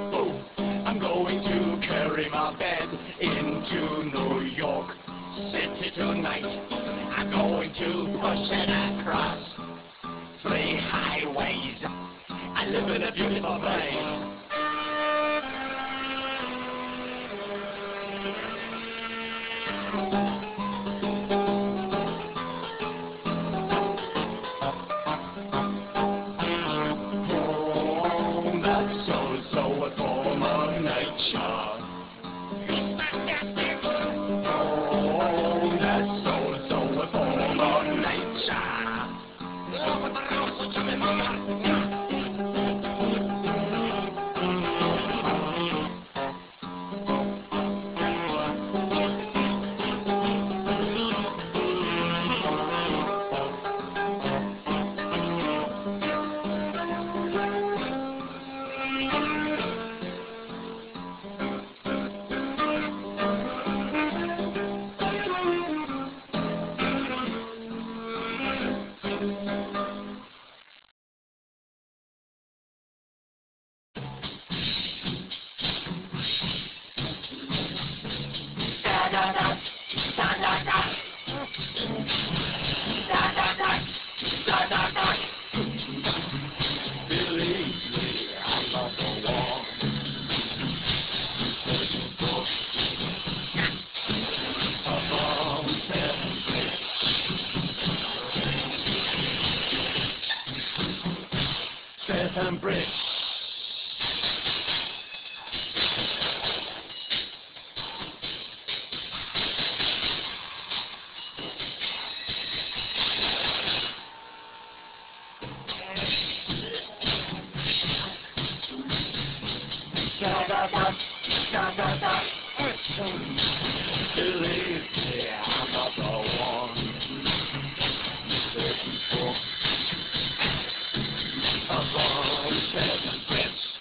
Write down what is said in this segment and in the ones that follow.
Oh, I'm going to carry my bed into New York City tonight. I'm going to push it across 3 highways. I live in a beautiful place. Oh, that's so a form of nature. Oh, that's so a form of nature. Stephen Bridge. Believe me, I'm not the one searching for a bomb. Stephen Bridge.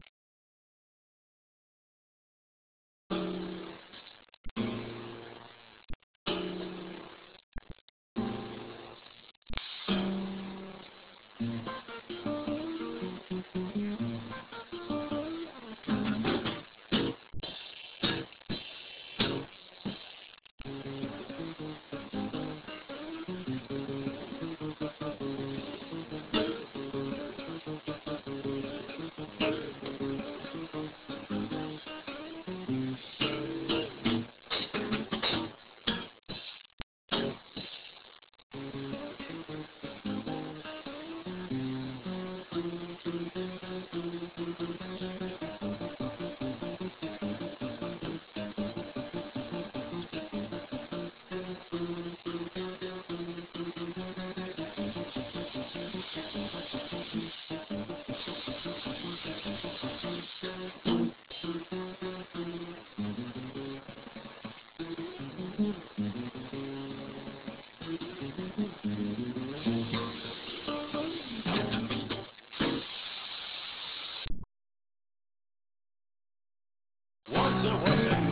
Once it was a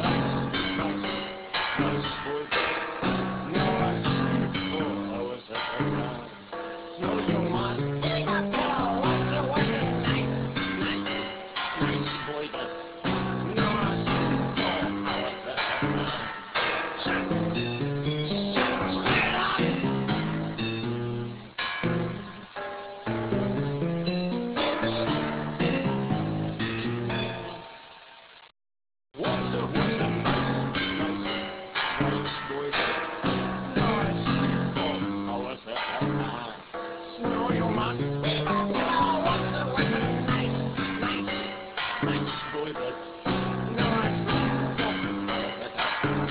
nice boy. Now I see 4 hours at around. Snow you must. Once it was a nice boy, but now I see 4 hours at around. Once it was a nice boy, but now I see 4 hours at around. Snow you must. Once it was a nice boy, but now I see 4 hours at around.